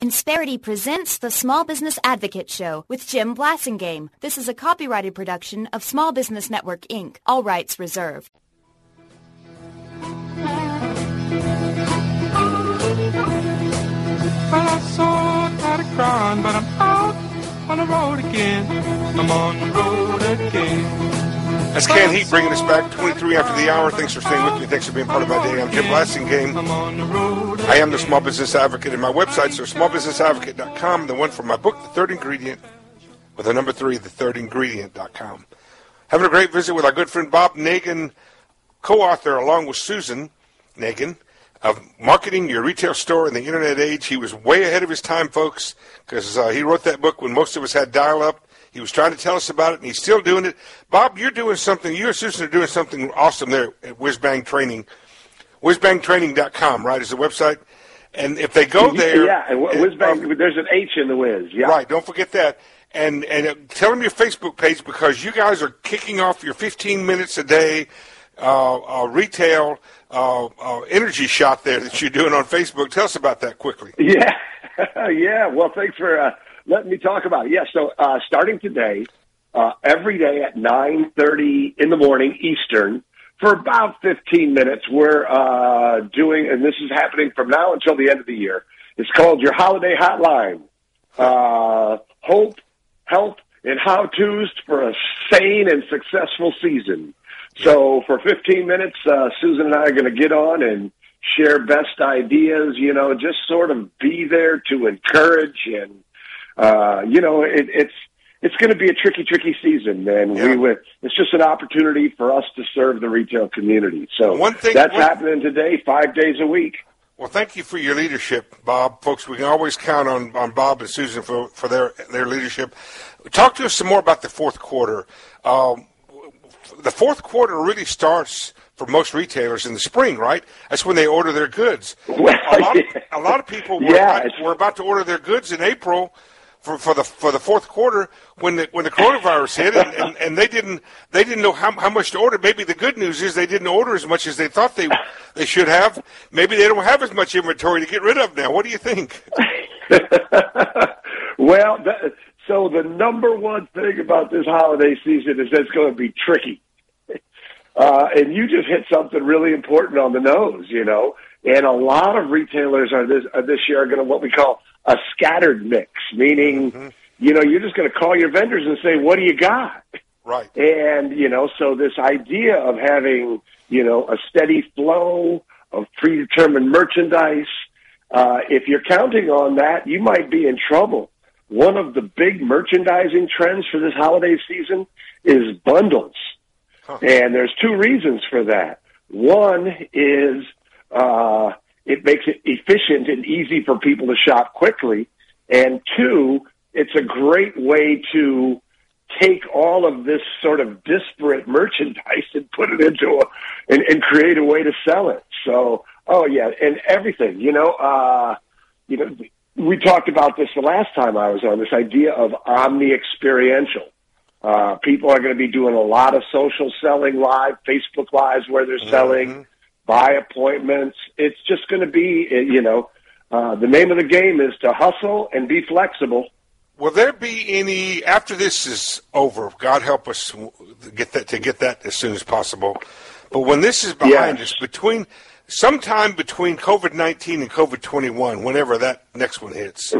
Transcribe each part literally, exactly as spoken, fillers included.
Insperity presents the Small Business Advocate Show with Jim Blasingame. This is a copyrighted production of Small Business Network, Incorporated. All rights reserved. Well, I saw Toddy crying, but I'm out on the road again. I'm on the road again. That's Can Heat bringing us back twenty-three after the hour. Thanks for staying with me. Thanks for being part of my day. I'm Jim Blasingame. I am the Small Business Advocate, and my websites are small business advocate dot com. The one for my book, The Third Ingredient, with the number three, the third ingredient dot com. Having a great visit with our good friend Bob Nagin, co-author along with Susan Nagin, of Marketing Your Retail Store in the Internet Age. He was way ahead of his time, folks, because uh, he wrote that book when most of us had dial-up. He was trying to tell us about it, and he's still doing it. Bob, you're doing something, you and Susan are doing something awesome there at Whizbang Training. whiz bang training dot com, right, is the website. And if they go there... Yeah, Whizbang, um, there's an H in the Whiz. Yeah. Right, don't forget that. And and uh, tell them your Facebook page, because you guys are kicking off your fifteen minutes a day uh, uh, retail uh, uh, energy shot there that you're doing on Facebook. Tell us about that quickly. Yeah, yeah. Well, thanks for... Uh, Let me talk about it. Yeah, so uh, starting today, uh, every day at nine thirty in the morning Eastern, for about fifteen minutes, we're uh, doing, and this is happening from now until the end of the year, it's called your Holiday Hotline. Uh, hope, help, and how-tos for a sane and successful season. So for fifteen minutes, uh, Susan and I are going to get on and share best ideas, you know, just sort of be there to encourage and Uh, you know, it, it's it's going to be a tricky, tricky season, and yeah. we would, it's just an opportunity for us to serve the retail community. So one thing, that's one, happening today, five days a week. Well, thank you for your leadership, Bob. Folks, we can always count on, on Bob and Susan for, for their, their leadership. Talk to us some more about the fourth quarter. Um, the fourth quarter really starts for most retailers in the spring, right? That's when they order their goods. Well, a, lot yeah. of, a lot of people were, yeah, about, were about to order their goods in April for, for the for the fourth quarter when the when the coronavirus hit, and, and, and they didn't they didn't know how how much to order. Maybe the good news is they didn't order as much as they thought they they should have. Maybe they don't have as much inventory to get rid of now. What do you think? Well, that, so the number one thing about this holiday season is that it's going to be tricky. Uh, and you just hit something really important on the nose, you know. And a lot of retailers are this uh, this year are going to what we call a scattered mix, meaning, mm-hmm. you know, you're just going to call your vendors and say, what do you got? Right. And, you know, so this idea of having, you know, a steady flow of predetermined merchandise, uh, if you're counting on that, you might be in trouble. One of the big merchandising trends for this holiday season is bundles. Huh. And there's two reasons for that. One is uh, it makes it efficient and easy for people to shop quickly. And two, it's a great way to take all of this sort of disparate merchandise and put it into a, and, and create a way to sell it. So, oh yeah, and everything, you know, uh, you know, we talked about this the last time I was on, this idea of omni-experiential. Uh, people are going to be doing a lot of social selling live, Facebook Lives where they're selling, mm-hmm. by appointments. It's just going to be, you know, uh, the name of the game is to hustle and be flexible. Will there be any, after this is over, God help us to get that, to get that as soon as possible, but when this is behind yes. us, between, sometime between COVID nineteen and COVID twenty-one, whenever that next one hits,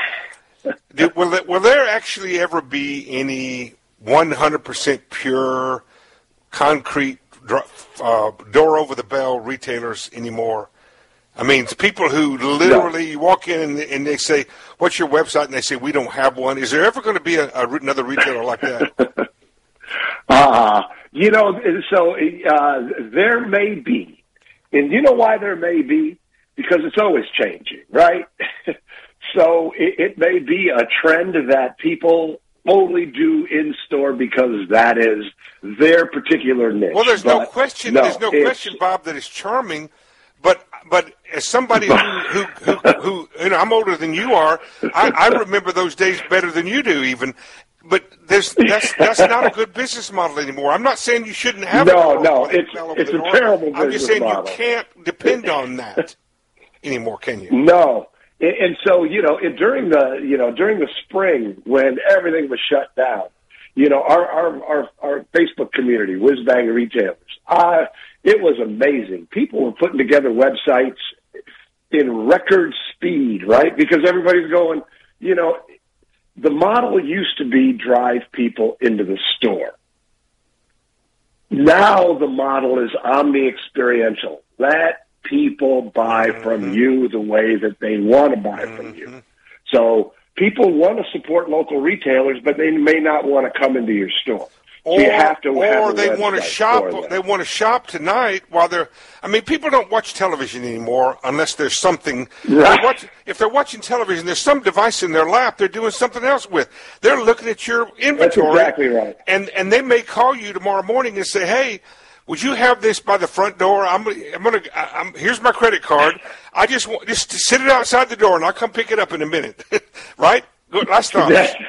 do, will, it, will there actually ever be any one hundred percent pure, concrete, uh, door-over-the-bell retailers anymore? I mean, it's people who literally, you walk in and, and they say, what's your website? And they say, we don't have one. Is there ever going to be a, a, another retailer like that? uh, you know, so uh, there may be. And you know why there may be? Because it's always changing, right? So it, it may be a trend that people only do in-store because that is their particular niche. Well, there's but no question, no, there's no question, Bob, that it's charming, but but as somebody who, who, who, who, you know, I'm older than you are, I, I remember those days better than you do even, but there's that's that's not a good business model anymore. I'm not saying you shouldn't have no, it. No, no, it's, it's a terrible business model. I'm just saying model. You can't depend on that anymore, can you? No. and so, you know, it, during the, you know, during the spring when everything was shut down, you know, our, our, our, our Facebook community, Whiz Bang Retailers, uh, it was amazing. People were putting together websites in record speed, right? Because everybody's going, you know, the model used to be drive people into the store. Now the model is omni-experiential. Let people buy from you the way that they want to buy from you. So people want to support local retailers, but they may not want to come into your store. Or, so you have to or have they want to shop. They want to shop tonight while they're. I mean, people don't watch television anymore unless there's something. Right. They're watch, if they're watching television, there's some device in their lap they're doing something else with. They're looking at your inventory. That's exactly right. And and they may call you tomorrow morning and say, "Hey, would you have this by the front door? I'm gonna. I'm gonna. I'm, here's my credit card. I just want just to sit it outside the door, and I'll come pick it up in a minute." Right? Good. Last thought.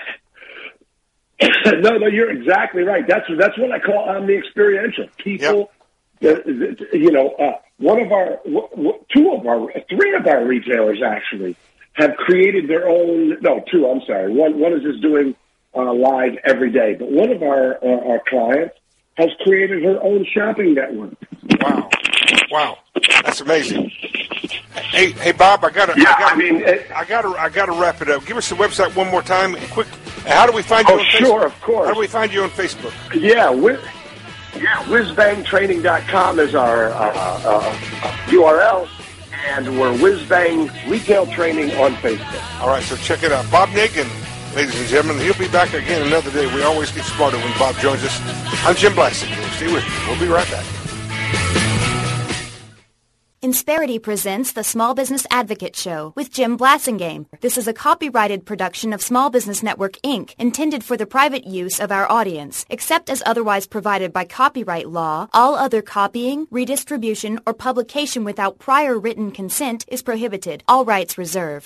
No, no, you're exactly right. That's that's what I call omni-experiential. People, yep. uh, you know, uh, one of our, w- w- two of our, three of our retailers actually have created their own. No, two. I'm sorry. One one is just doing uh, live every day, but one of our uh, our clients has created her own shopping network. Wow, wow, that's amazing. Hey, hey, Bob, I gotta, yeah, I gotta, I mean, it, I gotta, I gotta wrap it up. Give us the website one more time, quick. How do we find you oh, on Facebook? Sure, of course. How do we find you on Facebook? Yeah, whiz, yeah, whiz bang training dot com is our uh, uh, U R L, and we're WhizBang Retail Training on Facebook. All right, so check it out. Bob Nagin, ladies and gentlemen, he'll be back again another day. We always get smarter when Bob joins us. I'm Jim Blasingame. Stay with me. We'll be right back. Insperity presents the Small Business Advocate Show with Jim Blasingame. This is a copyrighted production of Small Business Network, Incorporated, intended for the private use of our audience. Except as otherwise provided by copyright law, all other copying, redistribution, or publication without prior written consent is prohibited. All rights reserved.